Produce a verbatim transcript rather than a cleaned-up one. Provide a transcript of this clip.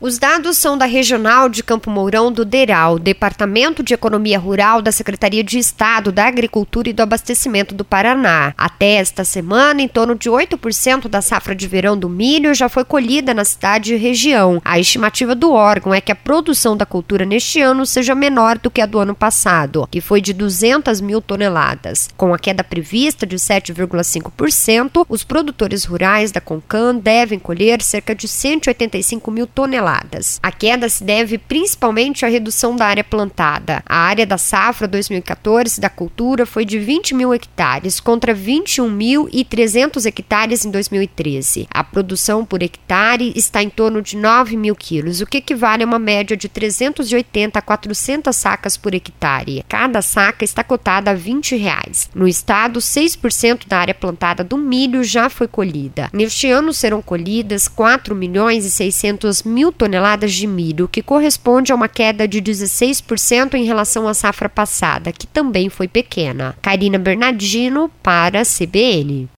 Os dados são da Regional de Campo Mourão do DERAL, Departamento de Economia Rural da Secretaria de Estado da Agricultura e do Abastecimento do Paraná. Até esta semana, em torno de oito por cento da safra de verão do milho já foi colhida na cidade e região. A estimativa do órgão é que a produção da cultura neste ano seja menor do que a do ano passado, que foi de duzentas mil toneladas. Com a queda prevista de sete vírgula cinco por cento, os produtores rurais da Concan devem colher cerca de cento e oitenta e cinco mil toneladas. A queda se deve principalmente à redução da área plantada. A área da safra dois mil e quatorze da cultura foi de vinte mil hectares contra vinte e um mil e trezentos hectares em dois mil e treze. A produção por hectare está em torno de nove mil quilos, o que equivale a uma média de trezentos e oitenta a quatrocentas sacas por hectare. Cada saca está cotada a vinte reais. No estado, seis por cento da área plantada do milho já foi colhida. Neste ano serão colhidas quatro milhões e seiscentos mil toneladas de milho, que corresponde a uma queda de dezesseis por cento em relação à safra passada, que também foi pequena. Karina Bernardino para a C B N.